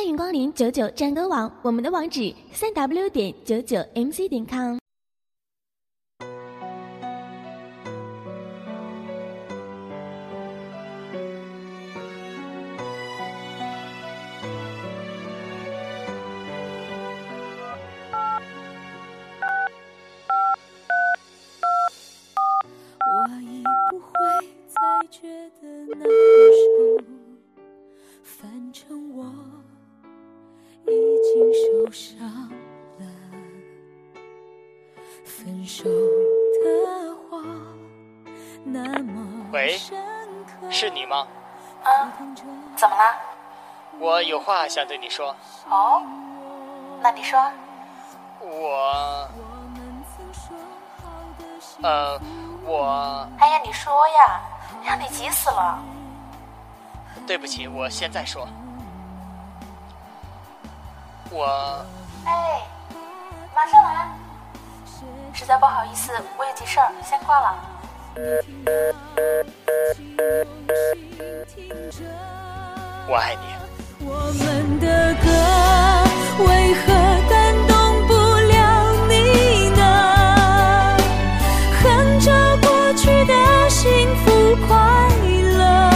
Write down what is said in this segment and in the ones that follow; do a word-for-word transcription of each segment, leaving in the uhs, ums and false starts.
迎光临九九战歌网，我们的网址三 w 点九九 m c 点 com。 我已不会再觉得难受，反正我已经受伤了。分手的话那么喂，是你吗？ 嗯，怎么了？ 我有话想对你说。 哦，那你说。 我呃我哎呀，你说呀，让你急死了。 对不起，我现在说。我哎，马上来。实在不好意思，我有急事儿，先挂了。 我爱你。 我们的歌为何感动不了你呢？哼着过去的幸福快乐，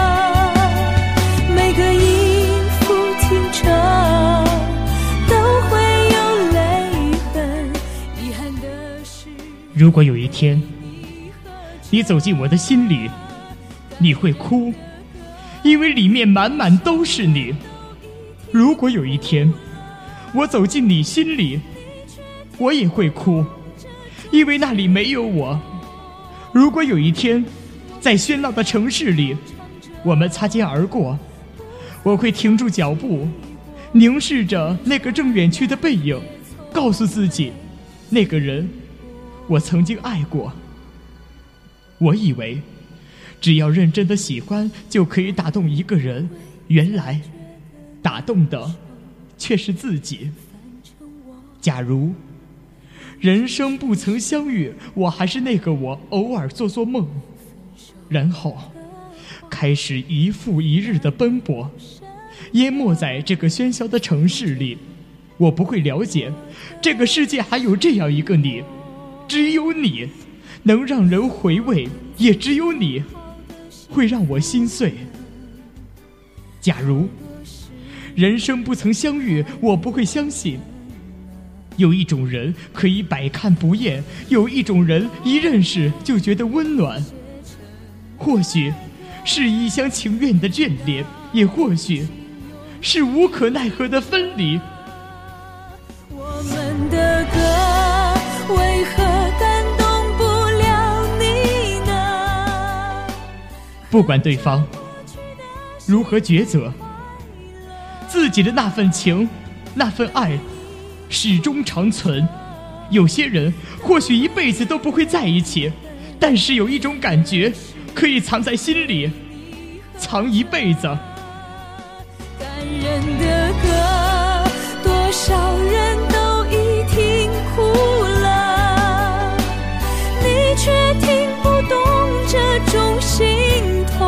每个音符听着都会有泪痕。遗憾的是， 如果有一天你走进我的心里，你会哭，因为里面满满都是你。如果有一天我走进你心里，我也会哭，因为那里没有我。如果有一天在喧闹的城市里我们擦肩而过，我会停住脚步，凝视着那个正远去的背影，告诉自己，那个人我曾经爱过。我以为只要认真的喜欢就可以打动一个人，原来打动的却是自己。假如人生不曾相遇，我还是那个我，偶尔做做梦，然后开始一复一日的奔波，淹没在这个喧嚣的城市里。我不会了解这个世界还有这样一个你，只有你能让人回味，也只有你会让我心碎。假如人生不曾相遇，我不会相信有一种人可以百看不厌，有一种人一认识就觉得温暖。或许是一厢情愿的眷恋，也或许是无可奈何的分离。 我们的歌为何感动不了你呢？ 不管对方如何抉择，自己的那份情，那份爱始终长存。有些人或许一辈子都不会在一起，但是有一种感觉可以藏在心里，藏一辈子。 感人的歌，多少人都已听哭了，你却听不懂这种心痛。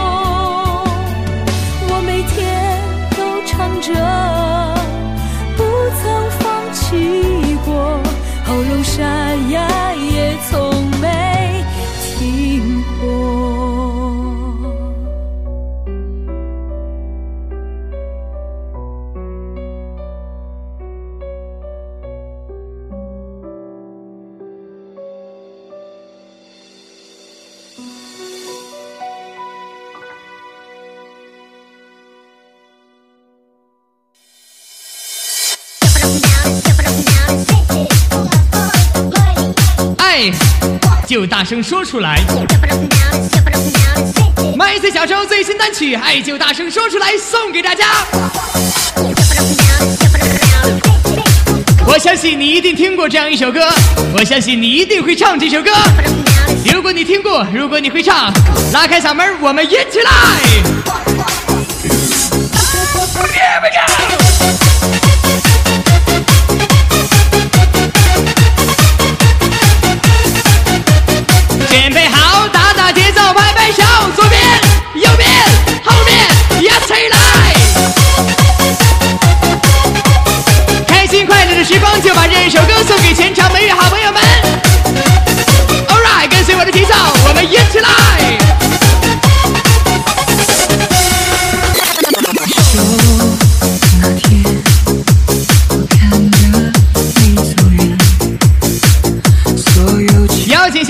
我每天都唱着，不曾放弃过，喉咙沙哑也从没停过。 爱就大声说出来，麦穗小周最新单曲《爱就大声说出来》送给大家。我相信你一定听过这样一首歌，我相信你一定会唱这首歌。如果你听过，如果你会唱，拉开嗓门，我们一起来。Here we go！先配好，打打节奏，拍拍手，左边、右边、后面，一起来！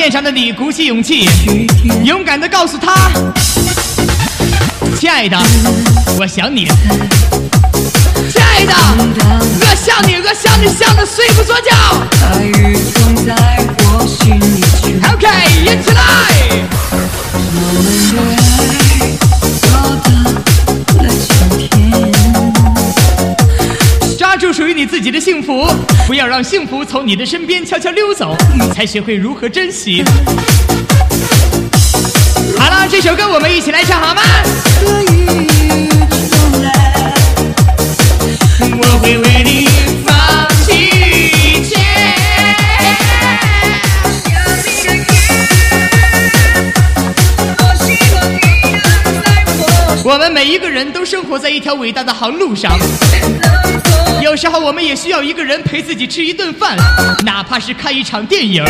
线上的你鼓起勇气，勇敢地告诉他，亲爱的，我想你。亲爱的，我想你，我想你想得睡不着觉。爱与痛在我心里。OK， 一起来。我们的爱到达了今天。抓住属于你自己的幸福，不要让幸福从你的身边悄悄溜走，才学会如何珍惜。好了，这首歌我们一起来唱好吗？我会为你放弃一切。我们每一个人都生活在一条伟大的航路上，有时候我们也需要一个人陪自己吃一顿饭，哪怕是看一场电影。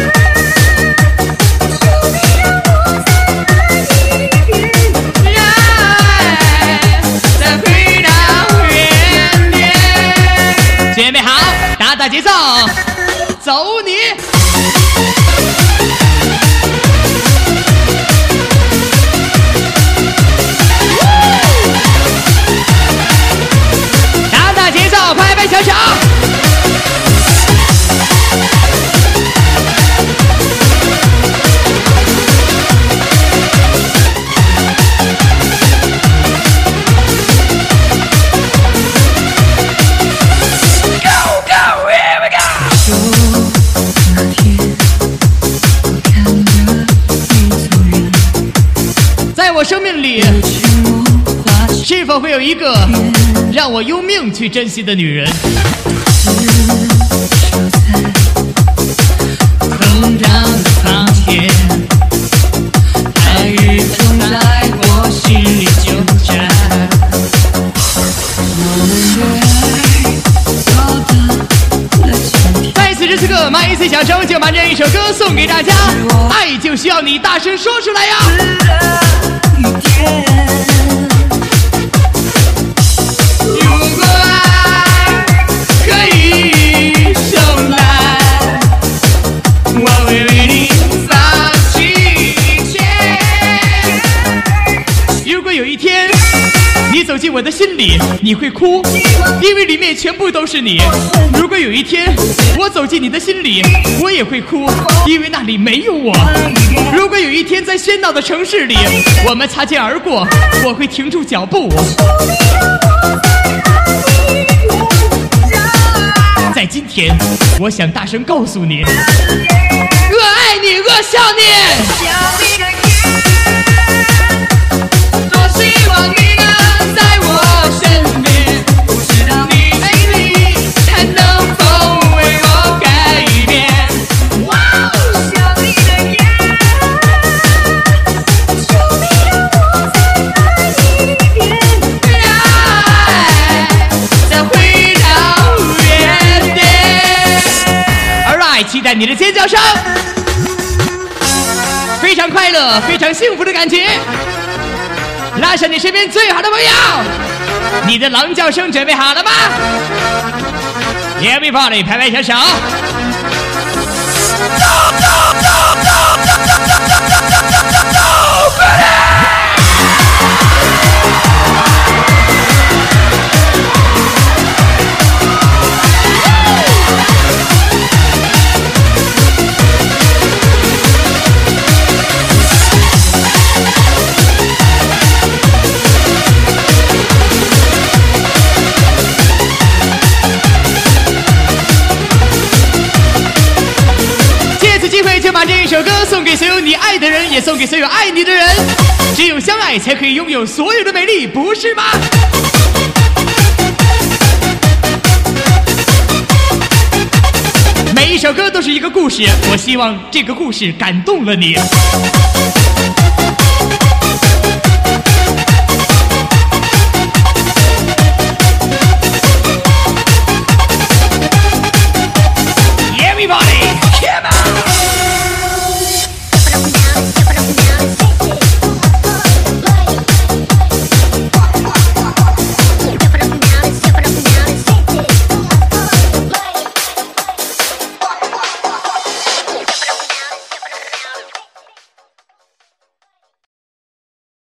准备好，打打节奏，走你！打打节奏，拍拍小手。我生命里是否会有一个让我用命去珍惜的女人？成长的苍天，爱与痛在我心里纠缠。在此时此刻，买一次小声就把这一首歌送给大家。爱就需要你大声说出来呀！如果爱可以重来，我会为你放弃一切。如果有一天你走进我的心里，你会哭，因为里面全部都是你。如果有一天我走进你的心里，我也会哭，因为那里没有我。如果有一天在喧闹的城市里我们擦肩而过，我会停住脚步。在今天，我想大声告诉你，我爱你，我想你。多希望你能在我身边，不知道你美丽还能否为我改变。哇，想你的眼，求你让我再爱一遍，让爱再回到原点。Alright， 期待你的尖叫声，非常快乐，非常幸福的感觉。拉上你身边最好的朋友，你的狼叫声准备好了吗 ？Everybody， 拍拍小手。就把这一首歌送给所有你爱的人，也送给所有爱你的人。只有相爱才可以拥有所有的美丽，不是吗？每一首歌都是一个故事，我希望这个故事感动了你。